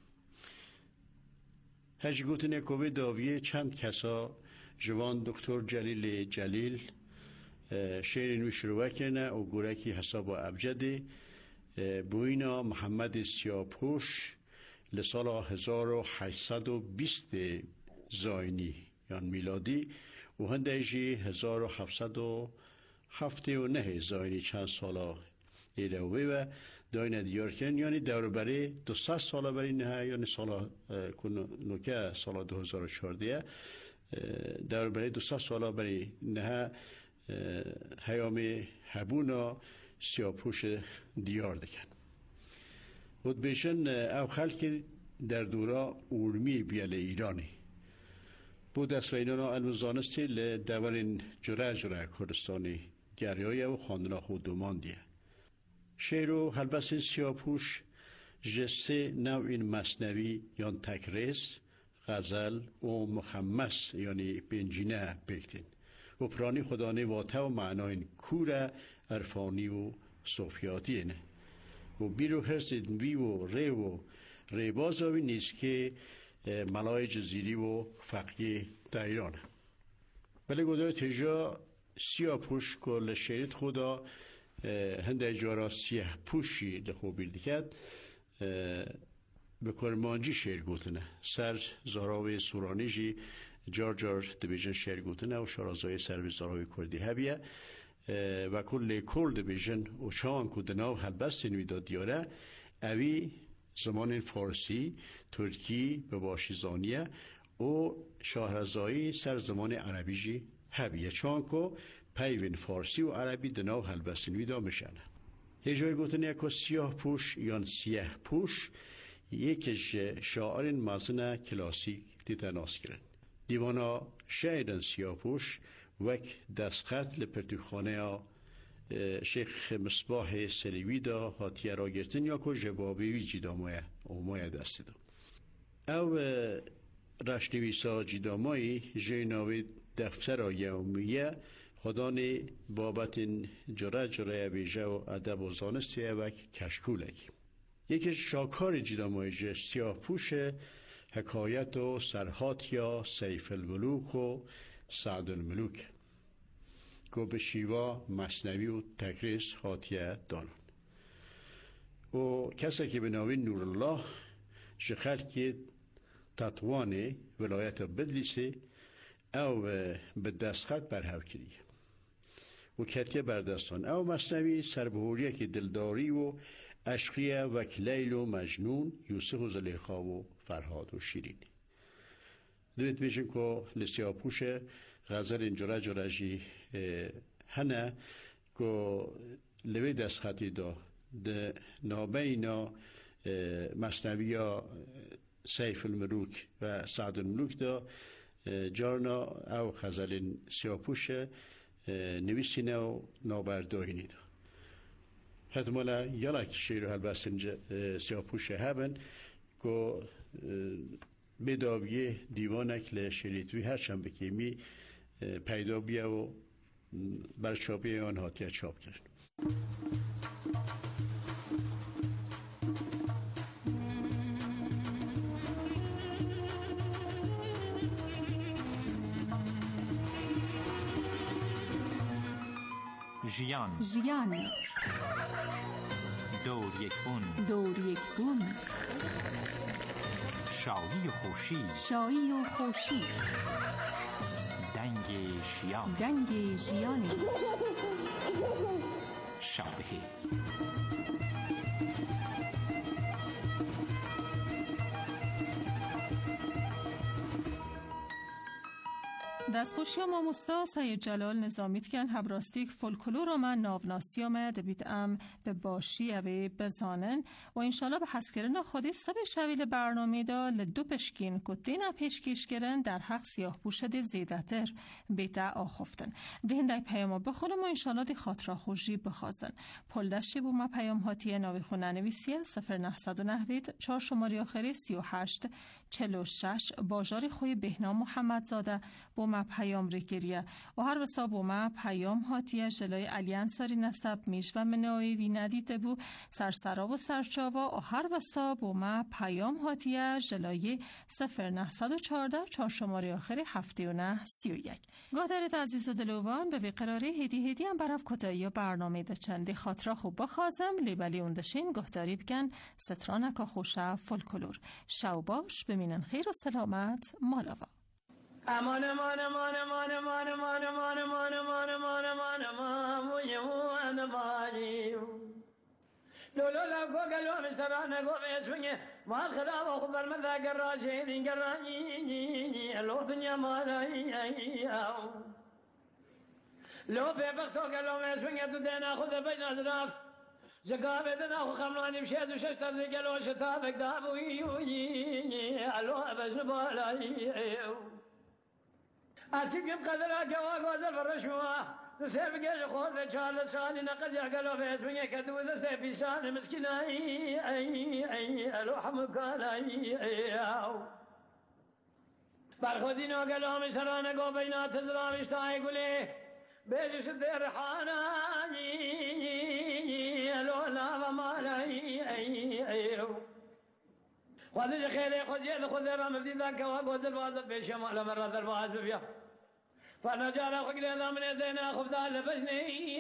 هج گوتنه که داویه چند کسا جوان دکتر جلیل جلیل شیرین شروع کنه و گورکی حساب ابجده بوینا محمد سیاپوش لسال 1820 زاینی یعنی میلادی و هندهجی 1779 زاینی چند سالا ایروه و داینه دیار کن یعنی دور بره 200 سالا بری نه یعنی سالا نوکه سالا 2014 دور بره 200 سالا بری نه هیام هبونا سیاپوش دیار دکن و بیشن او خلق در دورا اورمی بیال ایرانی بود از وینانا المزانستی لدورین جره کردستانی گریای و خاندنا خود دوماندیه شعر و حلبس سیاپوش جسته نوع مصنوی یان تکریس غزل و مخمس یعنی بنجینه بکتین و پرانی خدانه واته و معنای کور عرفانی و صوفیاتی نه و بیرو هرسید وی و ری بازاوی نیست که ملای جزیری و فقیه دایرانه بله گدار تجا سیاپوش که لشیرت خدا هنده جارا سیاه پوشی دخو بیردکت به کرمانجی شعر گوتنه سر زاراوی سورانی جی جار دبیجن شعر گوتنه و شارازای سر به زاراوی کردی هبیه و کل دبیجن و چان کدناو هلبست نویدا دیاره اوی زمان فارسی ترکی به باشیزانیه و شاهرزایی سر زمان عربی جی هبیه چان که پیوین فارسی و عربی دناو هلبست نویدا میشنه یه جای گوتنه که سیاه پوش یا سیاه پوش یکیش شاعرین مزن کلاسیک دیتناس کرن دیوانا شایدن سیاپوش وک دستخط لپرتوخانه شیخ مصباح سلیوی دا هاتیه را گرتن یا که جوابیوی جیدامای اومای دستی دا او رشنویسا جیدامایی جیناوی دفتر یومیه خدانی بابت جره بیجه و ادب و زانستی وک کشکولکی یکی شاکار جیدامای سیاه پوش حکایت و سرحات یا سیف الملوک و سعد الملوک که به شیوا مصنوی و تکریس حاتیه دانن و کسی که به ناوی نورالله جخل که تطوان ولایت بدلیسی او به دستخط برهو کریه و کتیه بردستان او مصنوی سربهوریه که دلداری و عشقیه و لیل و مجنون یوسف و زلیخا و فرهاد و شیرین دوید بیشن که لسیاپوش غزل اینجوره جی هنه که لوی دست خطی دا ده نابه اینا مصنوی سیف الملوک و سعد الملوک دا جارنا او غزل سیاپوش نویسینه و نابرداهینی دا حتمالا یالا که شیر و هلبستن سیاپوش هبن که بداویه دیوانک لشریتوی هرچند بکیمی پیدا بیا و برچاپی آن هاتیه چاپ کرد ژیان دور یک بون شایی و خوشی دنگ ژیان شابه دستخوشی ماموستا سید جلال نظامیت کن هبراستیک فولکلور و من ناوناسی آمد بیتم به باشی اوی بزانن و انشالله به حسکرن خودی سب شویل برنامه دا لدو پشکین کتین پیشکش کرن در حق سیاه پوشد زیدتر بیتا آخفتن دهن دای پیاما بخولم و انشالله دی خاطرا خوشی بخوازن پلدشی بو ما پیام هاتی ناوی خونه نویسیه 0909 4 شماری آخری 38 46 باجاری خوی بهنام محمد زاده با ما پیام ریگریه و هر وسا با ما پیام هاتیه جلوی علی انصاری نسب میش و منوی وی ندیده بو سرسرا و سرچاوا و هر وسا با ما پیام هاتیه جلوی 0914 4 شماره آخر 7931 گادرت عزیز و دلوان به قراری هدی هم برف کتایی برنامه ده چندی خاطرا خوب بخوازم لیبلی اوندشین گهداری بکن سترانکا خوشه فولکلور شو باش بمینن خیر و سلامت مالاوا امان امان امان امان امان امان امان امان امان امان امان امان امان لولا لا قالوا مسترانا قوم يسوني ما خلا وخبر من ذاك الراشدين قراني لو دنيا ما لا لو بيبختو قالوا يسوني تدنا خذ بين اطراف زقابه دنا خمراني مشيت وششت قالوا شتابك دابوي الو بس بالاي أتيجي بقدر أجوا قدر برشوا نسيب قال خود شال سالي نقد يقلوا في اسمه كدو ذا في سال مسكين أي ألو حمك أي برخودين وقالوا مسرانا قو بينات زرام اشتاي قولي بيجش الدرحانا ألو لا ما أي خذ خير خذ يد خذ رام في ذاك وقود الواذ في شمال مرة الواذ فيها فنجار خقنا من يدينا خبدا لبسني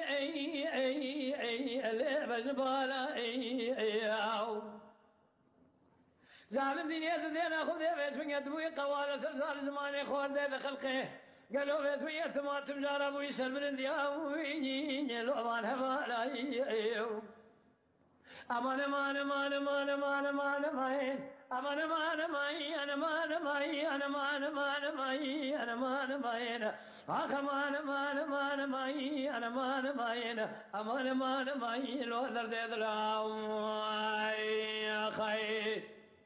أي لبس بالا أي ظالم دنيا دينا خبدا بس من يدوي قوال سلسال زماني خود ذا خلقه قالوا بس من يتماتم جار أبوي سلمن دياوي لو ما هبالا أمان أمان أمان أمان أمان أمان أمان أمان أمان أنا مان ماي أنا مان ماي أنا مان ماي آخ مان ماي أنا مان ماي أمان ماي لو درد دلاو يا خير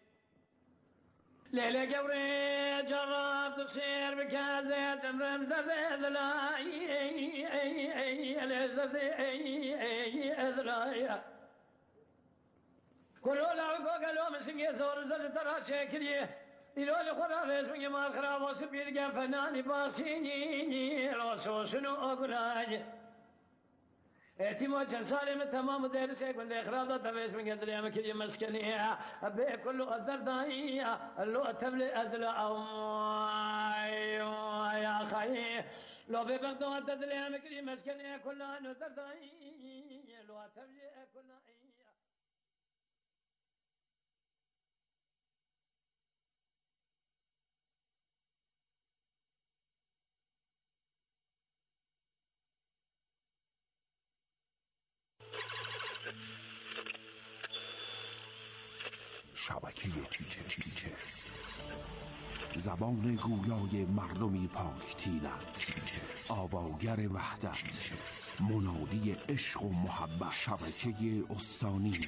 ليلة جوري جرات تصير بكازة تمرم درد دلاي أي كلوا لا قالوا مسنجي زور زل ترى شكليه يلو لخرا فيس من ما خراب وسبير جا فناني باسيني لو شنو اقراج اعتماد سالم تمام درس كنت اخراج تبيس من قدر يا مكي مسكنيه ابي كله الدردايه لو تبلي ادلا يا خي لو بيبقى تدري يا مكي مسكنيه كلها الدردايه لو تبلي كلها شبکه تیچرز زبان گویای مردمی پاک تینت آواگر وحدت منادی عشق و محبت شبکه استانی